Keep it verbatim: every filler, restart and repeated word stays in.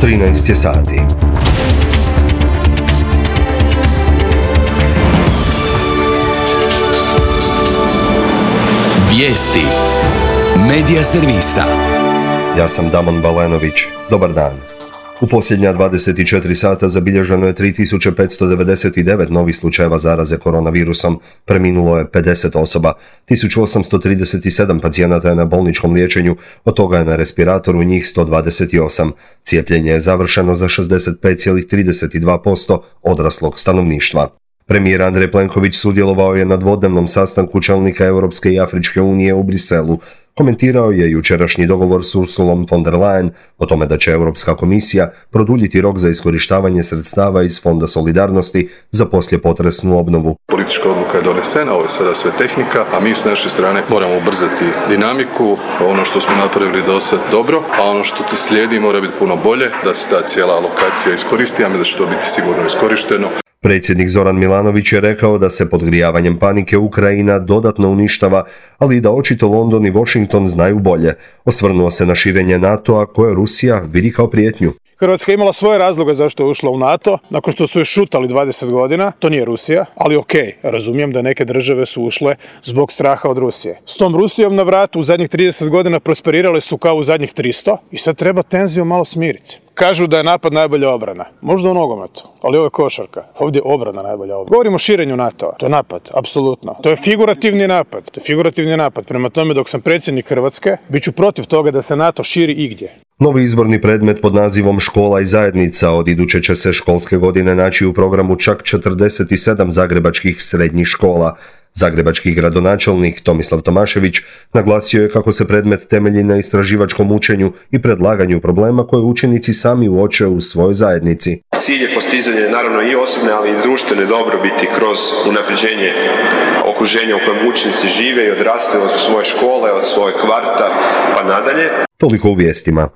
trinaest je sati. Vijesti Medija servisa. Ja sam Damon Balenović. Dobar dan. U posljednja dvadeset četiri sata zabilježeno je tri tisuće petsto devedeset devet novih slučajeva zaraze koronavirusom, preminulo je pedeset osoba, tisuću osamsto trideset sedam pacijenata je na bolničkom liječenju, od toga je na respiratoru njih sto dvadeset osam. Cijepljenje je završeno za šezdeset pet zarez trideset dva posto odraslog stanovništva. Premijer Andrej Plenković sudjelovao je na dvodnevnom sastanku čelnika Europske i Afričke unije u Briselu. Komentirao je jučerašnji dogovor s Ursulom von der Leyen o tome da će Europska komisija produljiti rok za iskorištavanje sredstava iz Fonda solidarnosti za poslijepotresnu obnovu. Politička odluka je donesena, ovo je sada sve tehnika, a mi s naše strane moramo ubrzati dinamiku. Ono što smo napravili do sad dobro, a ono što ti slijedi mora biti puno bolje, da se ta cijela alokacija iskoristi, a mislim da će to biti sigurno iskorišteno. Predsjednik Zoran Milanović je rekao da se podgrijavanjem panike Ukrajina dodatno uništava, ali i da očito London i Washington znaju bolje. Osvrnuo se na širenje NATO-a koje Rusija vidi kao prijetnju. Hrvatska je imala svoje razloge zašto je ušla u NATO, nakon što su je šutali dvadeset godina, to nije Rusija, ali ok, razumijem da neke države su ušle zbog straha od Rusije. S tom Rusijom na vratu u zadnjih trideset godina prosperirale su kao u zadnjih tristo i sad treba tenziju malo smiriti. Kažu da je napad najbolja obrana. Možda u nogometu, ali ovo je košarka. Ovdje je obrana najbolja obrana. Govorimo o širenju NATO-a. To je napad, apsolutno. To je figurativni napad. To je figurativni napad. Prema tome, dok sam predsjednik Hrvatske, bit ću protiv toga da se NATO širi igdje. Novi izborni predmet pod nazivom Škola i zajednica od iduće će se školske godine naći u programu čak četrdeset sedam zagrebačkih srednjih škola. Zagrebački gradonačelnik Tomislav Tomašević naglasio je kako se predmet temelji na istraživačkom učenju i predlaganju problema koje učenici sami uoče u svojoj zajednici. Cilj je postizanje naravno i osobne, ali i društvene dobrobiti kroz unapređenje okruženja u kojem učenici žive i odrastaju od svoje škole, od svoje kvarta pa nadalje. Toliko u vijestima.